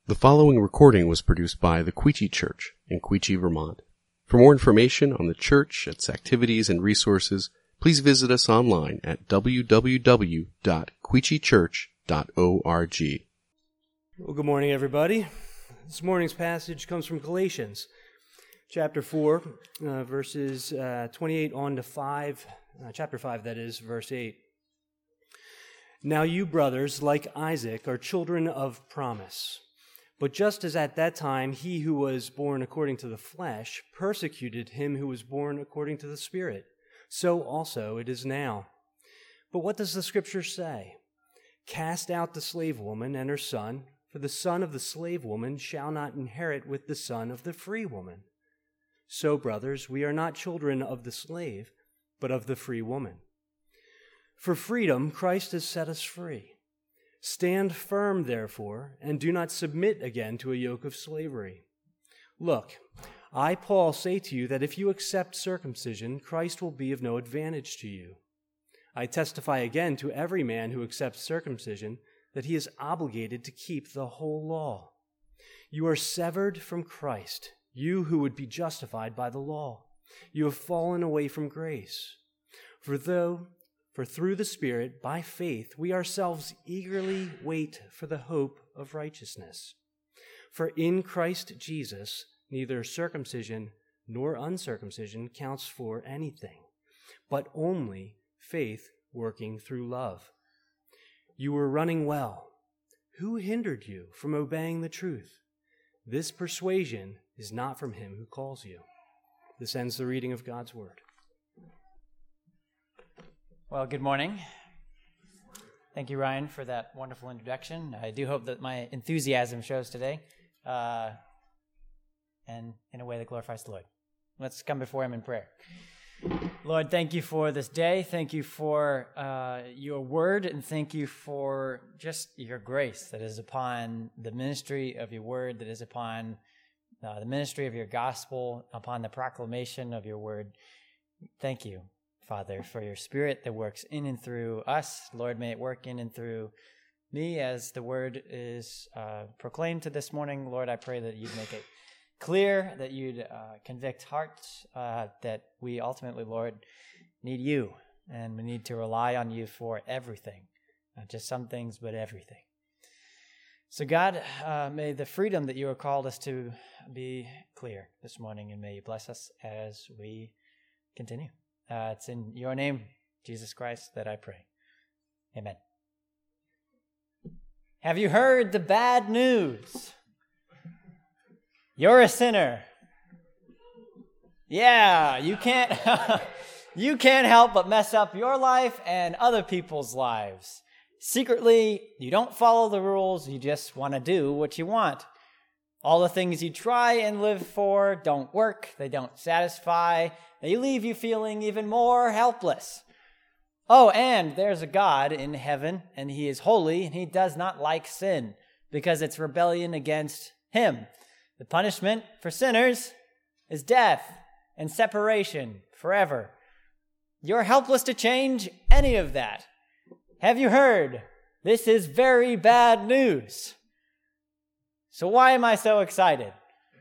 The following recording was produced by the Quechee Church in Quechee, Vermont. For more information on the church, its activities, and resources, please visit us online at www.quecheechurch.org. Well, good morning, everybody. This morning's passage comes from Galatians, chapter 4, verses 28 on to 5, chapter 5, that is, verse 8. Now you, brothers, like Isaac, are children of promise. But just as at that time he who was born according to the flesh persecuted him who was born according to the Spirit, so also it is now. But what does the Scripture say? Cast out the slave woman and her son, for the son of the slave woman shall not inherit with the son of the free woman. So, brothers, we are not children of the slave, but of the free woman. For freedom Christ has set us free. Stand firm, therefore, and do not submit again to a yoke of slavery. Look, I, Paul, say to you that if you accept circumcision, Christ will be of no advantage to you. I testify again to every man who accepts circumcision that he is obligated to keep the whole law. You are severed from Christ, you who would be justified by the law. You have fallen away from grace. For through the Spirit, by faith, we ourselves eagerly wait for the hope of righteousness. For in Christ Jesus, neither circumcision nor uncircumcision counts for anything, but only faith working through love. You were running well. Who hindered you from obeying the truth? This persuasion is not from him who calls you. This ends the reading of God's word. Well, good morning. Thank you, Ryan, for that wonderful introduction. I do hope that my enthusiasm shows today, and in a way that glorifies the Lord. Let's come before him in prayer. Lord, thank you for this day. Thank you for your word, and thank you for just your grace that is upon the ministry of your word, that is upon the ministry of your gospel, upon the proclamation of your word. Thank you, Father, for your Spirit that works in and through us. Lord, may it work in and through me as the word is proclaimed to this morning. Lord, I pray that you'd make it clear, that you'd convict hearts, that we ultimately, Lord, need you, and we need to rely on you for everything, not just some things, but everything. So God, may the freedom that you have called us to be clear this morning, and may you bless us as we continue. It's in your name, Jesus Christ, that I pray. Amen. Have you heard the bad news? You're a sinner. Yeah, you can't you can't help but mess up your life and other people's lives. Secretly, you don't follow the rules, you just want to do what you want. All the things you try and live for don't work, they don't satisfy, they leave you feeling even more helpless. Oh, and there's a God in heaven, and he is holy, and he does not like sin, because it's rebellion against him. The punishment for sinners is death and separation forever. You're helpless to change any of that. Have you heard? This is very bad news. So why am I so excited?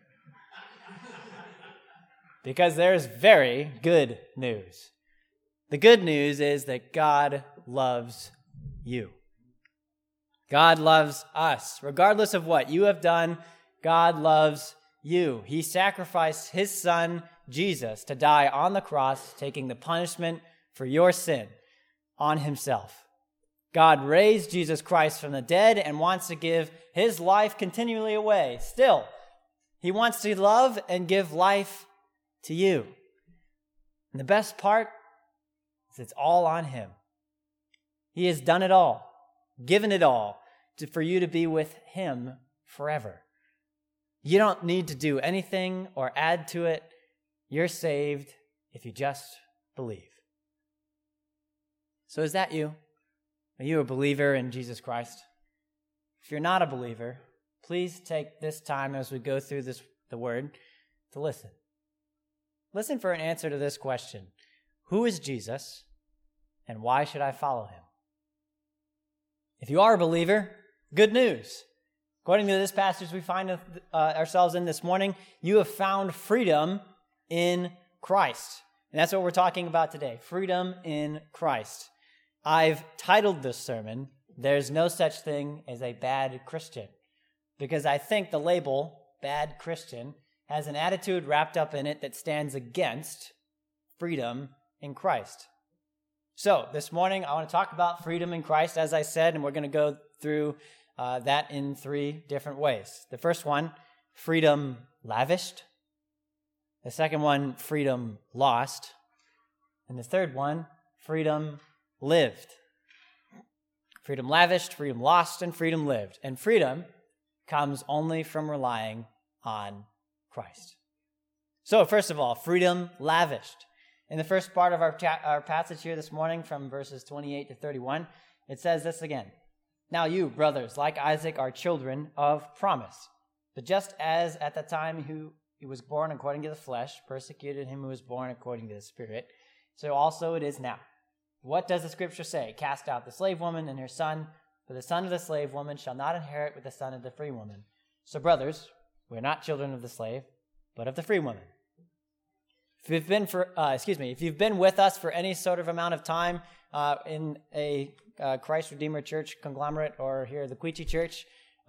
Because there's very good news. The good news is that God loves you. God loves us. Regardless of what you have done, God loves you. He sacrificed his son, Jesus, to die on the cross, taking the punishment for your sin on himself. God raised Jesus Christ from the dead and wants to give his life continually away. Still, he wants to love and give life to you. And the best part is it's all on him. He has done it all, given it all for you to be with him forever. You don't need to do anything or add to it. You're saved if you just believe. So is that you? Are you a believer in Jesus Christ? If you're not a believer, please take this time as we go through the word to listen. Listen for an answer to this question. Who is Jesus, and why should I follow him? If you are a believer, good news. According to this passage we find ourselves in this morning, you have found freedom in Christ. And that's what we're talking about today, freedom in Christ. I've titled this sermon, There's No Such Thing as a Bad Christian, because I think the label, bad Christian, has an attitude wrapped up in it that stands against freedom in Christ. So this morning I want to talk about freedom in Christ, as I said, and we're going to go through that in three different ways. The first one, freedom lavished. The second one, freedom lost. And the third one, freedom lived. Freedom lavished, freedom lost, and freedom lived. And freedom comes only from relying on Christ. So first of all, freedom lavished. In the first part of our passage here this morning, from verses 28 to 31, it says this again. Now you, brothers, like Isaac, are children of promise. But just as at the time he was born according to the flesh, persecuted him who was born according to the Spirit, so also it is now. What does the Scripture say? Cast out the slave woman and her son, for the son of the slave woman shall not inherit with the son of the free woman. So brothers, we are not children of the slave, but of the free woman. If you've been with us for any sort of amount of time in a Christ Redeemer Church conglomerate or here at the Queechee Church,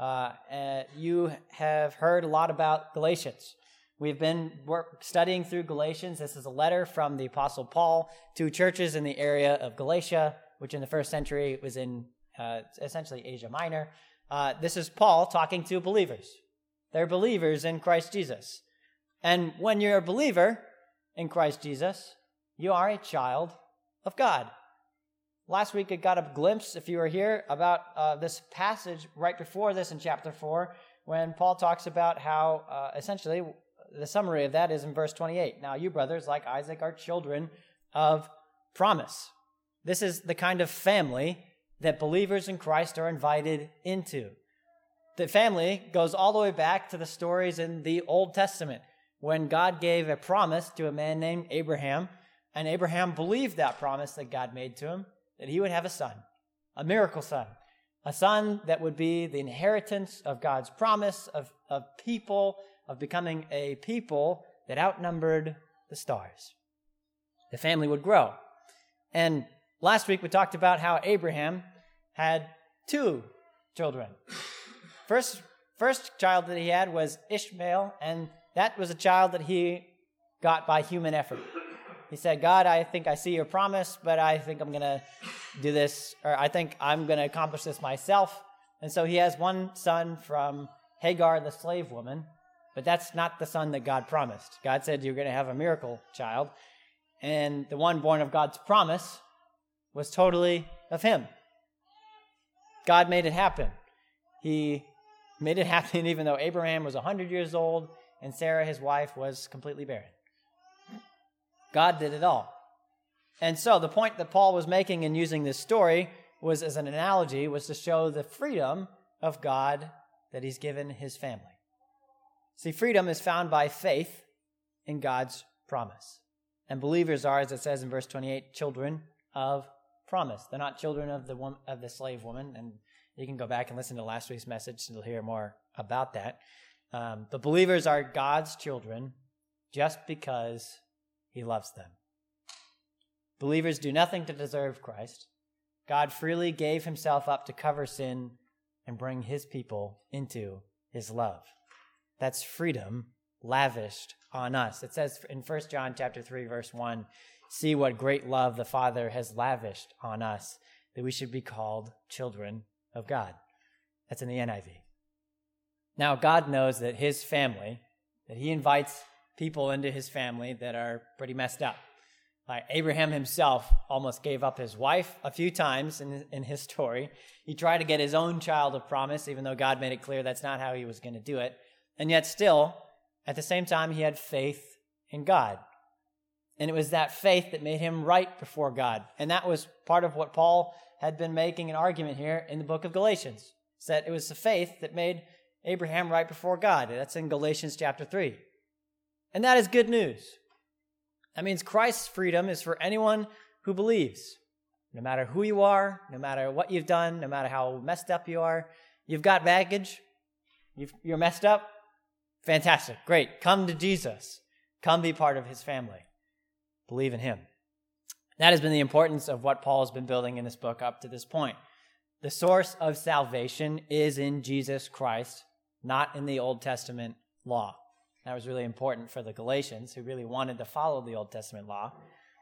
you have heard a lot about Galatians. We've been studying through Galatians. This is a letter from the Apostle Paul to churches in the area of Galatia, which in the first century was in essentially Asia Minor. This is Paul talking to believers. They're believers in Christ Jesus. And when you're a believer in Christ Jesus, you are a child of God. Last week I got a glimpse, if you were here, about this passage right before this in chapter 4, when Paul talks about how, essentially, the summary of that is in verse 28. Now you, brothers, like Isaac, are children of promise. This is the kind of family that believers in Christ are invited into. The family goes all the way back to the stories in the Old Testament, when God gave a promise to a man named Abraham, and Abraham believed that promise that God made to him, that he would have a son, a miracle son, a son that would be the inheritance of God's promise of people, of becoming a people that outnumbered the stars. The family would grow. And last week we talked about how Abraham had 2 children. First child that he had was Ishmael, and that was a child that he got by human effort. He said, God, I think I see your promise, but I think I'm going to do this, or I think I'm going to accomplish this myself. And so he has one son from Hagar, the slave woman, but that's not the son that God promised. God said you're going to have a miracle child, and the one born of God's promise was totally of him. God made it happen. He made it happen even though Abraham was 100 years old and Sarah, his wife, was completely barren. God did it all. And so the point that Paul was making in using this story was, as an analogy, was to show the freedom of God that he's given his family. See, freedom is found by faith in God's promise. And believers are, as it says in verse 28, children of promise. They're not children of the slave woman, and you can go back and listen to last week's message and you'll hear more about that. But believers are God's children just because he loves them. Believers do nothing to deserve Christ. God freely gave himself up to cover sin and bring his people into his love. That's freedom lavished on us. It says in 1 John chapter 3, verse 1, see what great love the Father has lavished on us, that we should be called children of God. That's in the NIV. Now, God knows that his family, that he invites people into his family that are pretty messed up. Like Abraham himself almost gave up his wife a few times in his story. He tried to get his own child of promise, even though God made it clear that's not how he was going to do it. And yet still, at the same time, he had faith in God. And it was that faith that made him right before God. And that was part of what Paul had been making an argument here in the book of Galatians. It's that it was the faith that made Abraham right before God. That's in Galatians chapter 3. And that is good news. That means Christ's freedom is for anyone who believes. No matter who you are, no matter what you've done, no matter how messed up you are, you've got baggage, You're messed up? Fantastic. Great. Come to Jesus. Come be part of his family. Believe in him. That has been the importance of what Paul has been building in this book up to this point. The source of salvation is in Jesus Christ, not in the Old Testament law. That was really important for the Galatians, who really wanted to follow the Old Testament law.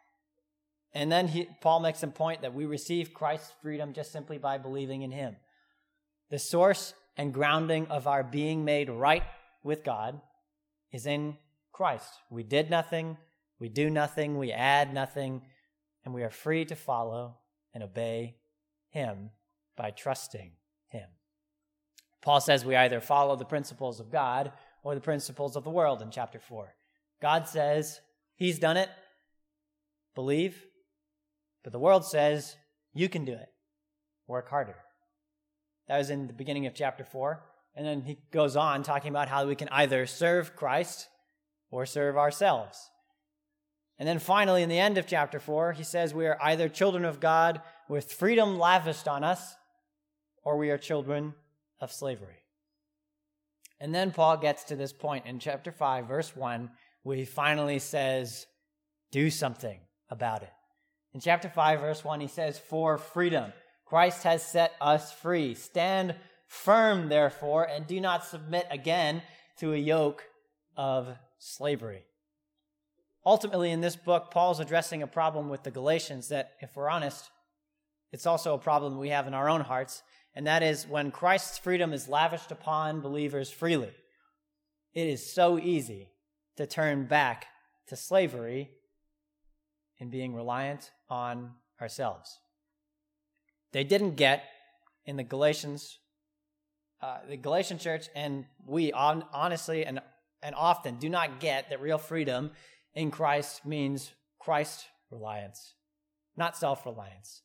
And then Paul makes a point that we receive Christ's freedom just simply by believing in him. The source and grounding of our being made right with God is in Christ. We did nothing, we do nothing, we add nothing, and we are free to follow and obey him by trusting him. Paul says we either follow the principles of God or the principles of the world in chapter 4. God says he's done it, believe, but the world says you can do it, work harder. That was in the beginning of chapter 4. And then he goes on talking about how we can either serve Christ or serve ourselves. And then finally, in the end of chapter 4, he says we are either children of God with freedom lavished on us, or we are children of slavery. And then Paul gets to this point in chapter 5, verse 1, where he finally says, do something about it. In chapter 5, verse 1, he says, for freedom, Christ has set us free. Stand firm, therefore, and do not submit again to a yoke of slavery. Ultimately, in this book, Paul's addressing a problem with the Galatians that, if we're honest, it's also a problem we have in our own hearts, and that is when Christ's freedom is lavished upon believers freely, it is so easy to turn back to slavery in being reliant on ourselves. They didn't get in the Galatian church, and we honestly and often do not get that real freedom in Christ means Christ reliance, not self-reliance.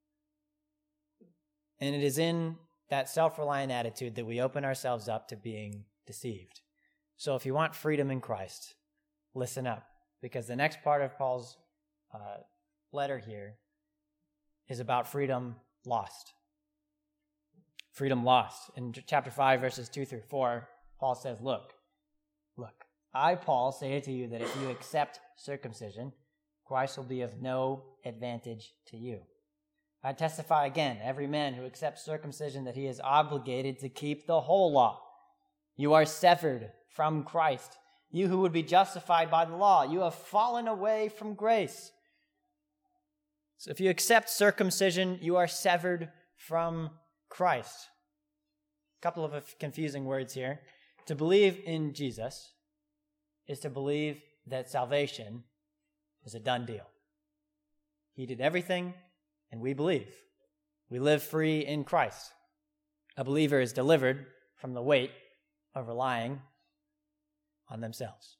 And it is in that self-reliant attitude that we open ourselves up to being deceived. So if you want freedom in Christ, listen up, because the next part of Paul's letter here is about freedom lost. Freedom lost. In chapter 5, verses 2 through 4, Paul says, Look, I, Paul, say to you that if you accept circumcision, Christ will be of no advantage to you. I testify again, every man who accepts circumcision, that he is obligated to keep the whole law. You are severed from Christ. You who would be justified by the law, you have fallen away from grace. So if you accept circumcision, you are severed from Christ. A couple of confusing words here. To believe in Jesus is to believe that salvation is a done deal. He did everything, and we believe. We live free in Christ. A believer is delivered from the weight of relying on themselves.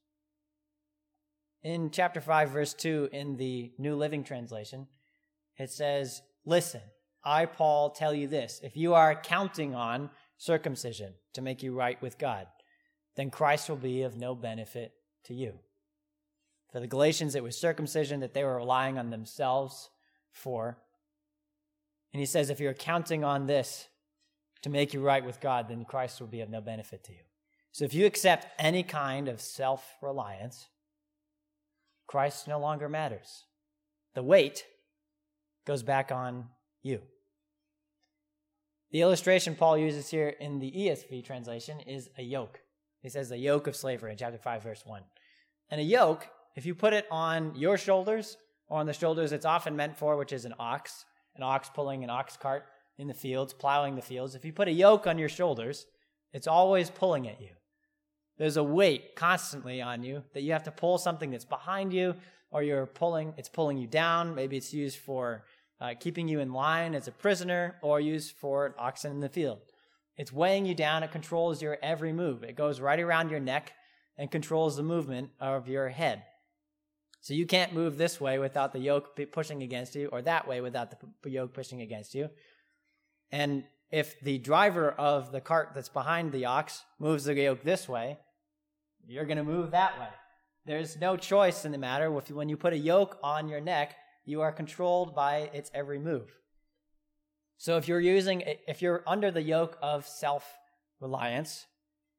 In chapter 5, verse 2, in the New Living Translation, it says, Listen, I, Paul, tell you this. If you are counting on circumcision to make you right with God, then Christ will be of no benefit to you. For the Galatians, it was circumcision that they were relying on themselves for. And he says, if you're counting on this to make you right with God, then Christ will be of no benefit to you. So if you accept any kind of self-reliance, Christ no longer matters. The weight goes back on you. The illustration Paul uses here in the ESV translation is a yoke. He says the yoke of slavery in chapter 5, verse 1. And a yoke, if you put it on your shoulders or on the shoulders it's often meant for, which is an ox pulling an ox cart in the fields, plowing the fields. If you put a yoke on your shoulders, it's always pulling at you. There's a weight constantly on you that you have to pull something that's behind you, or it's pulling you down. Maybe it's used for keeping you in line as a prisoner, or used for oxen in the field. It's weighing you down. It controls your every move. It goes right around your neck and controls the movement of your head. So you can't move this way without the yoke pushing against you, or that way without the yoke pushing against you. And if the driver of the cart that's behind the ox moves the yoke this way, you're going to move that way. There's no choice in the matter. When you put a yoke on your neck, you are controlled by its every move. So if you're under the yoke of self-reliance,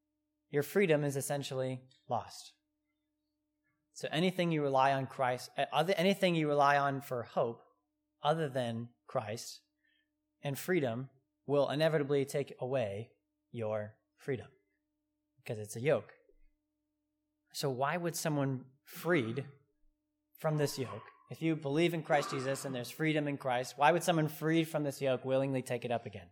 your freedom is essentially lost. So anything you rely on anything you rely on for hope other than Christ and freedom will inevitably take away your freedom because it's a yoke. So why would someone freed from this yoke, if you believe in Christ Jesus and there's freedom in Christ, why would someone freed from this yoke willingly take it up again?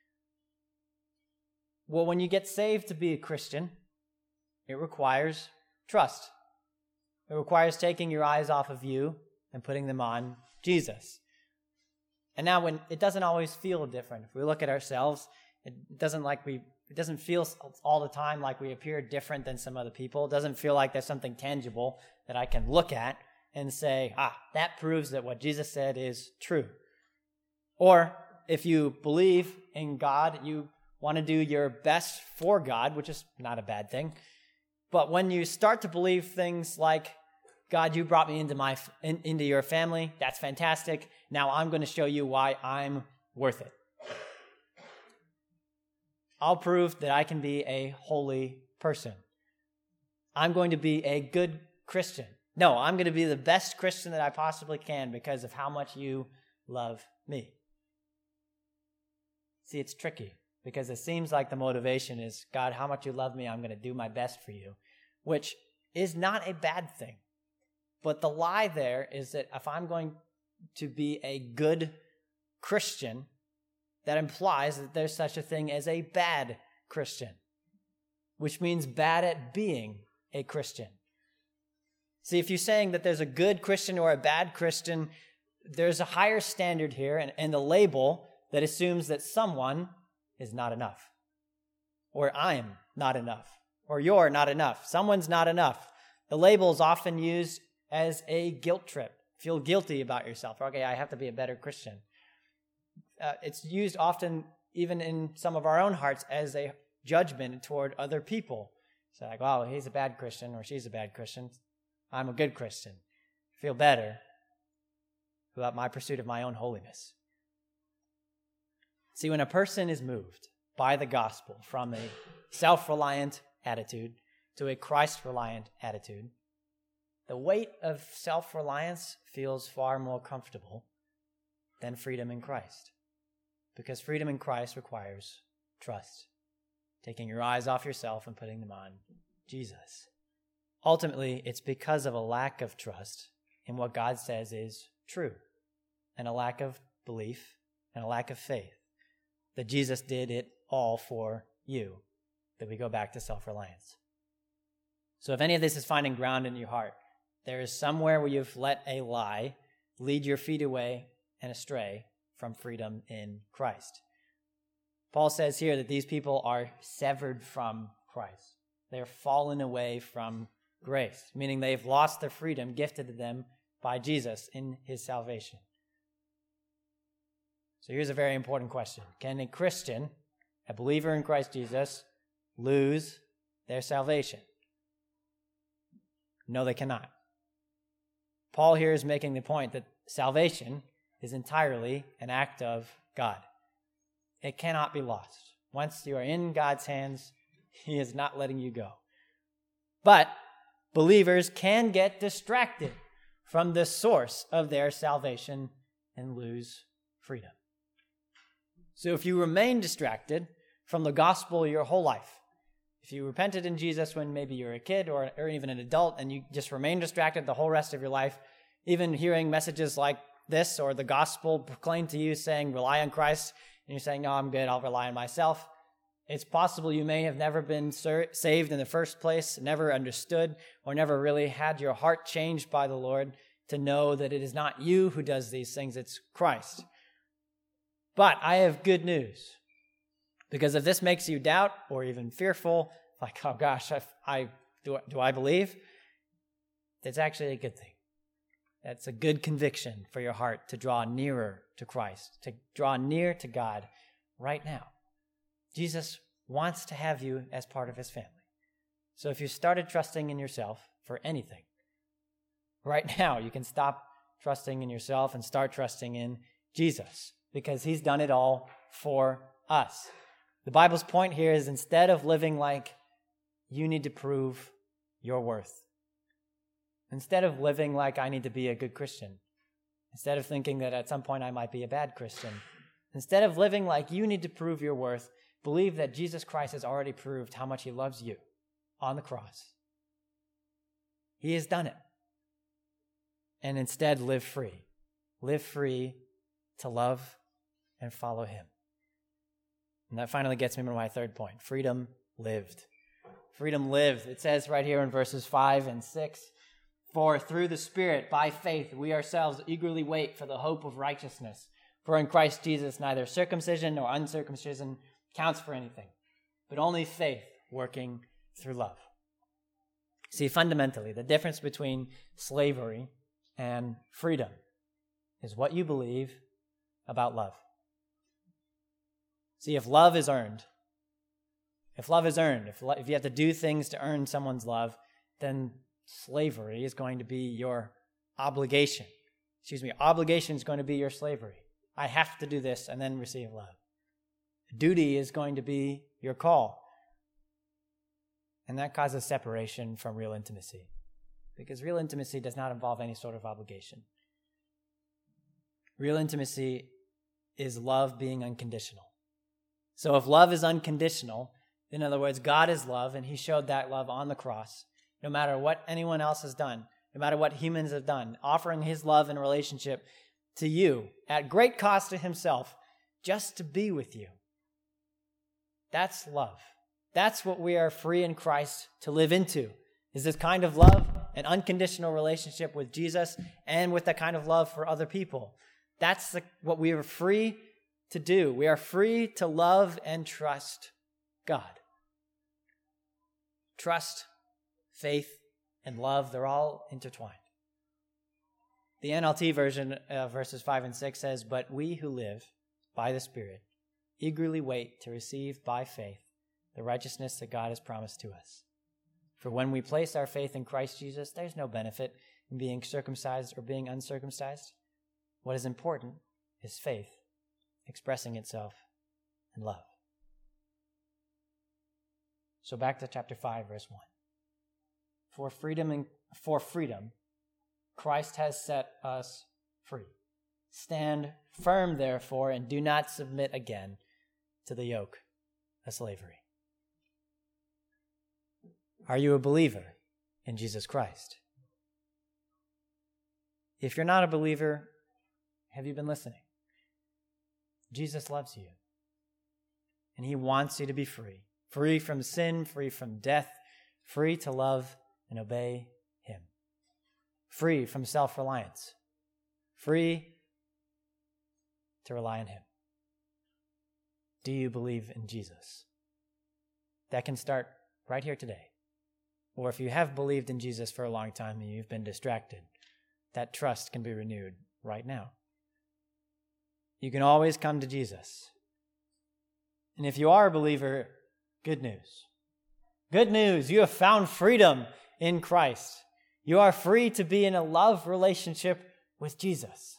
Well, when you get saved to be a Christian, it requires trust. It requires taking your eyes off of you and putting them on Jesus. And now it doesn't always feel different. If we look at ourselves, it doesn't feel all the time like we appear different than some other people. It doesn't feel like there's something tangible that I can look at and say, that proves that what Jesus said is true. Or if you believe in God, you want to do your best for God, which is not a bad thing. But when you start to believe things like, God, you brought me into your family, that's fantastic. Now I'm going to show you why I'm worth it. I'll prove that I can be a holy person. I'm going to be a good Christian. No, I'm going to be the best Christian that I possibly can because of how much you love me. See, it's tricky because it seems like the motivation is, God, how much you love me, I'm going to do my best for you, which is not a bad thing. But the lie there is that if I'm going to be a good Christian, that implies that there's such a thing as a bad Christian, which means bad at being a Christian. See, if you're saying that there's a good Christian or a bad Christian, there's a higher standard here and the label that assumes that someone is not enough, or I'm not enough, or you're not enough. Someone's not enough. The label is often used as a guilt trip. Feel guilty about yourself. Okay, I have to be a better Christian. It's used often, even in some of our own hearts, as a judgment toward other people. So like, wow, he's a bad Christian or she's a bad Christian. I'm a good Christian. Feel better about my pursuit of my own holiness. See, when a person is moved by the gospel from a self-reliant attitude to a Christ-reliant attitude, the weight of self-reliance feels far more comfortable than freedom in Christ. Because freedom in Christ requires trust, taking your eyes off yourself and putting them on Jesus. Ultimately, it's because of a lack of trust in what God says is true, and a lack of belief and a lack of faith that Jesus did it all for you, that we go back to self-reliance. So if any of this is finding ground in your heart, there is somewhere where you've let a lie lead your feet away and astray from freedom in Christ. Paul says here that these people are severed from Christ. They're fallen away from grace, meaning they've lost their freedom gifted to them by Jesus in his salvation. So here's a very important question. Can a Christian, a believer in Christ Jesus, lose their salvation? No, they cannot. Paul here is making the point that salvation is entirely an act of God. It cannot be lost. Once you are in God's hands, he is not letting you go. But believers can get distracted from the source of their salvation and lose freedom. So if you remain distracted from the gospel your whole life, if you repented in Jesus when maybe you're a kid or even an adult and you just remain distracted the whole rest of your life, even hearing messages like this or the gospel proclaimed to you saying, rely on Christ, and you're saying, no, I'm good, I'll rely on myself. It's possible you may have never been saved in the first place, never understood, or never really had your heart changed by the Lord to know that it is not you who does these things, it's Christ. But I have good news. Because if this makes you doubt or even fearful, like, oh gosh, do I believe? That's actually a good thing. That's a good conviction for your heart to draw nearer to Christ, to draw near to God right now. Jesus wants to have you as part of his family. So if you started trusting in yourself for anything, right now you can stop trusting in yourself and start trusting in Jesus because he's done it all for us. The Bible's point here is instead of living like you need to prove your worth. Instead of living like I need to be a good Christian, instead of thinking that at some point I might be a bad Christian, instead of living like you need to prove your worth, believe that Jesus Christ has already proved how much he loves you on the cross. He has done it. And instead live free. Live free to love and follow him. And that finally gets me to my third point. Freedom lived. Freedom lived. It says right here in verses 5 and 6, "For through the Spirit, by faith, we ourselves eagerly wait for the hope of righteousness. For in Christ Jesus, neither circumcision nor uncircumcision counts for anything, but only faith working through love." See, fundamentally, the difference between slavery and freedom is what you believe about love. See, if love is earned, if you have to do things to earn someone's love, then slavery is going to be your obligation. Obligation is going to be your slavery. I have to do this and then receive love. Duty is going to be your call. And that causes separation from real intimacy, because real intimacy does not involve any sort of obligation. Real intimacy is love being unconditional. So if love is unconditional, in other words, God is love, and he showed that love on the cross, no matter what anyone else has done, no matter what humans have done, offering his love and relationship to you at great cost to himself, just to be with you. That's love. That's what we are free in Christ to live into, is this kind of love, an unconditional relationship with Jesus, and with that kind of love for other people. That's what we are free to do. We are free to love and trust God. Trust, faith, and love, they're all intertwined. The NLT version of verses 5 and 6 says, "But we who live by the Spirit eagerly wait to receive by faith the righteousness that God has promised to us. For when we place our faith in Christ Jesus, there's no benefit in being circumcised or being uncircumcised. What is important is faith expressing itself in love." So back to chapter 5, verse 1. For freedom, Christ has set us free. Stand firm, therefore, and do not submit again to the yoke of slavery. Are you a believer in Jesus Christ? If you're not a believer, have you been listening? Jesus loves you, and he wants you to be free. Free from sin, free from death, free to love and obey him. Free from self-reliance. Free to rely on him. Do you believe in Jesus? That can start right here today. Or if you have believed in Jesus for a long time and you've been distracted, that trust can be renewed right now. You can always come to Jesus. And if you are a believer, good news. Good news, you have found freedom in Christ. You are free to be in a love relationship with Jesus.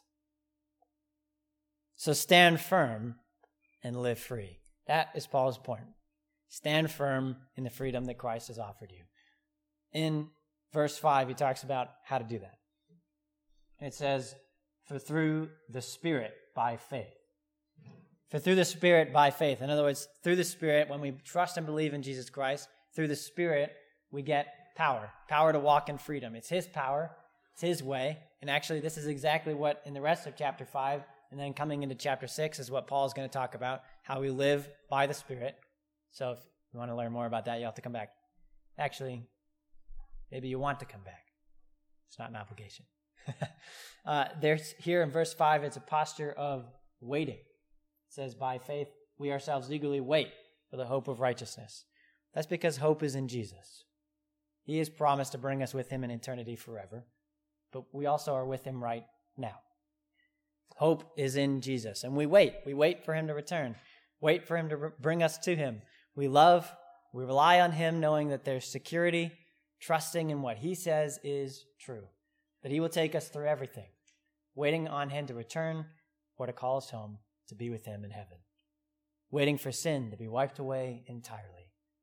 So stand firm and live free. That is Paul's point. Stand firm in the freedom that Christ has offered you. In verse 5, he talks about how to do that. It says, "For through the Spirit by faith." For through the Spirit by faith. In other words, through the Spirit, when we trust and believe in Jesus Christ, through the Spirit, we get power. Power to walk in freedom. It's his power. It's his way. And actually, this is exactly what in the rest of chapter 5, and then coming into chapter 6 is what Paul's going to talk about, how we live by the Spirit. So if you want to learn more about that, you'll have to come back. Actually, maybe you want to come back. It's not an obligation. There's here in verse 5, it's a posture of waiting. It says, "By faith, we ourselves eagerly wait for the hope of righteousness." That's because hope is in Jesus. He has promised to bring us with him in eternity forever, but we also are with him right now. Hope is in Jesus, and we wait. We wait for him to return. Wait for him to bring us to him. We rely on him, knowing that there's security, trusting in what he says is true, that he will take us through everything, waiting on him to return or to call us home to be with him in heaven, waiting for sin to be wiped away entirely,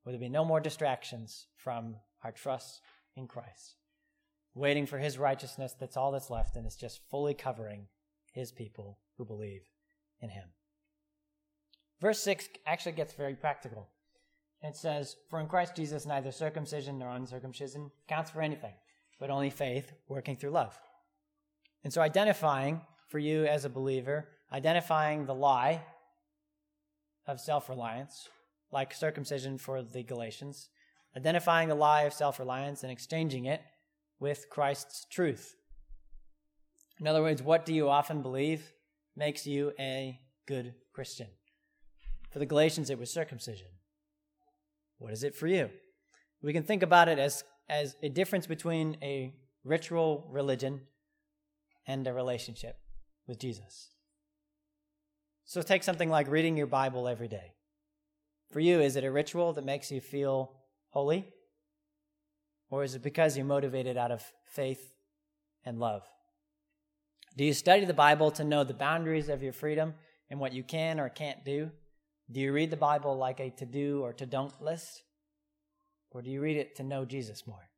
where there be no more distractions from our trust in Christ, waiting for his righteousness. That's all that's left, and it's just fully covering his people who believe in him. Verse 6 actually gets very practical. It says, "For in Christ Jesus neither circumcision nor uncircumcision counts for anything, but only faith working through love." And so identifying, for you as a believer, identifying the lie of self-reliance, like circumcision for the Galatians, identifying the lie of self-reliance and exchanging it with Christ's truth. In other words, what do you often believe makes you a good Christian? For the Galatians, it was circumcision. What is it for you? We can think about it as a difference between a ritual religion and a relationship with Jesus. So take something like reading your Bible every day. For you, is it a ritual that makes you feel holy? Or is it because you're motivated out of faith and love? Do you study the Bible to know the boundaries of your freedom and what you can or can't do? Do you read the Bible like a to-do or to-don't list? Or do you read it to know Jesus more?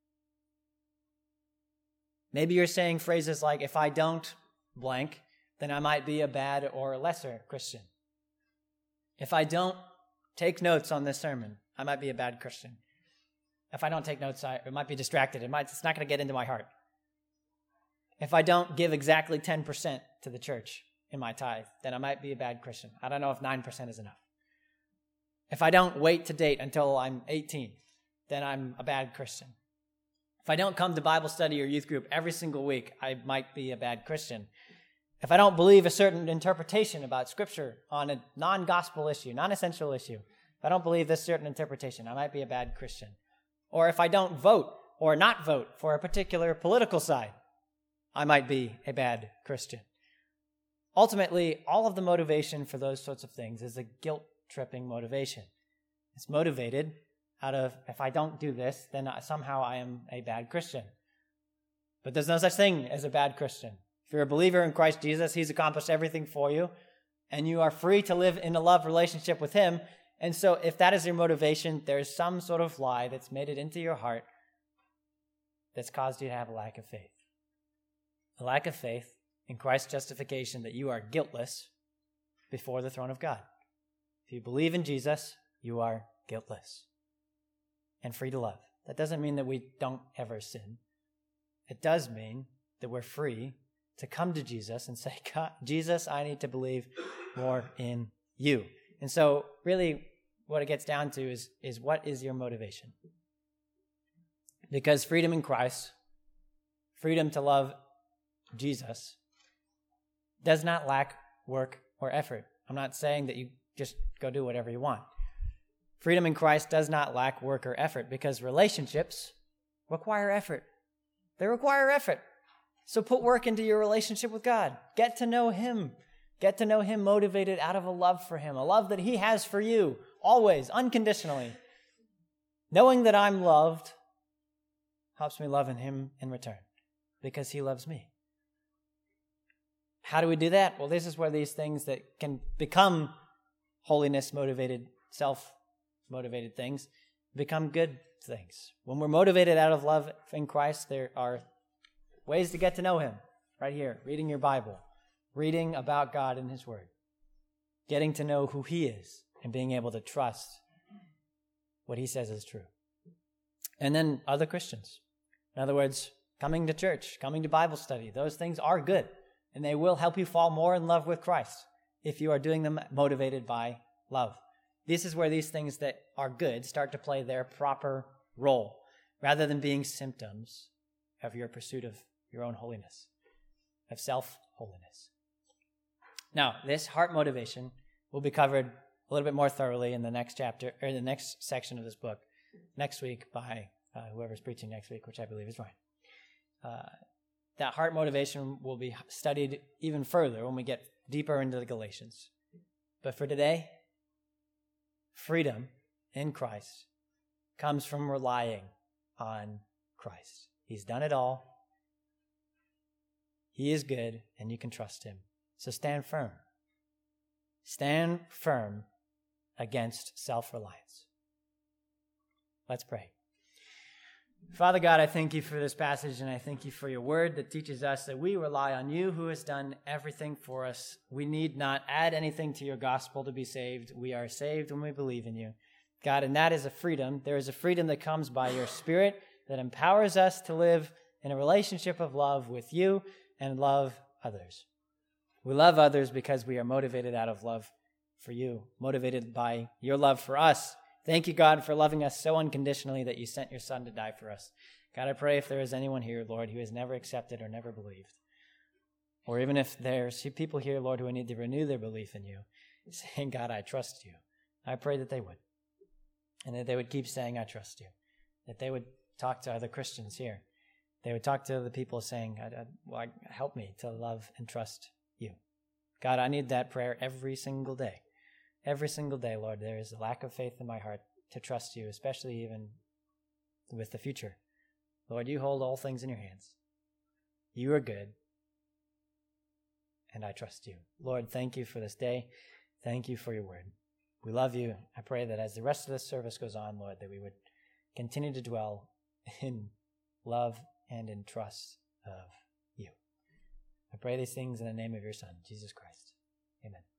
Maybe you're saying phrases like, if I don't blank, then I might be a bad or a lesser Christian. If I don't take notes on this sermon, I might be a bad Christian. If I don't take notes, I might be distracted. It's not going to get into my heart. If I don't give exactly 10% to the church in my tithe, then I might be a bad Christian. I don't know if 9% is enough. If I don't wait to date until I'm 18, then I'm a bad Christian. If I don't come to Bible study or youth group every single week, I might be a bad Christian. If I don't believe a certain interpretation about Scripture on a non-gospel issue, non-essential issue, if I don't believe this certain interpretation, I might be a bad Christian. Or if I don't vote or not vote for a particular political side, I might be a bad Christian. Ultimately, all of the motivation for those sorts of things is a guilt-tripping motivation. It's motivated out of, if I don't do this, then somehow I am a bad Christian. But there's no such thing as a bad Christian. If you're a believer in Christ Jesus, he's accomplished everything for you, and you are free to live in a love relationship with him. And so if that is your motivation, there's some sort of lie that's made it into your heart that's caused you to have a lack of faith. A lack of faith in Christ's justification that you are guiltless before the throne of God. If you believe in Jesus, you are guiltless and free to love. That doesn't mean that we don't ever sin. It does mean that we're free to come to Jesus and say, God, Jesus, I need to believe more in you. And so really what it gets down to is what is your motivation? Because freedom in Christ, freedom to love Jesus, does not lack work or effort. I'm not saying that you just go do whatever you want. Freedom in Christ does not lack work or effort because relationships require effort. They require effort. So put work into your relationship with God. Get to know him. Get to know him motivated out of a love for him, a love that he has for you, always, unconditionally. Knowing that I'm loved helps me love in him in return because he loves me. How do we do that? Well, this is where these things that can become holiness-motivated, self-motivated things become good things. When we're motivated out of love in Christ, there are ways to get to know him right here. Reading your Bible, reading about God and his word, getting to know who he is and being able to trust what he says is true. And then other Christians. In other words, coming to church, coming to Bible study, those things are good. And they will help you fall more in love with Christ if you are doing them motivated by love. This is where these things that are good start to play their proper role, rather than being symptoms of your pursuit of your own holiness, of self-holiness. Now, this heart motivation will be covered a little bit more thoroughly in the next chapter, or in the next section of this book, next week by whoever's preaching next week, which I believe is Ryan. That heart motivation will be studied even further when we get deeper into the Galatians. But for today, freedom in Christ comes from relying on Christ. He's done it all. He is good, and you can trust him. So stand firm. Stand firm against self-reliance. Let's pray. Father God, I thank you for this passage, and I thank you for your word that teaches us that we rely on you who has done everything for us. We need not add anything to your gospel to be saved. We are saved when we believe in you. God, and that is a freedom. There is a freedom that comes by your Spirit that empowers us to live in a relationship of love with you and love others. We love others because we are motivated out of love for you, motivated by your love for us. Thank you, God, for loving us so unconditionally that you sent your Son to die for us. God, I pray if there is anyone here, Lord, who has never accepted or never believed, or even if there's people here, Lord, who need to renew their belief in you, saying, God, I trust you, I pray that they would. And that they would keep saying, I trust you. That they would talk to other Christians here. They would talk to other people saying, help me to love and trust you. God, I need that prayer every single day. Every single day, Lord, there is a lack of faith in my heart to trust you, especially even with the future. Lord, you hold all things in your hands. You are good, and I trust you. Lord, thank you for this day. Thank you for your word. We love you. I pray that as the rest of this service goes on, Lord, that we would continue to dwell in love and in trust of you. I pray these things in the name of your Son, Jesus Christ. Amen.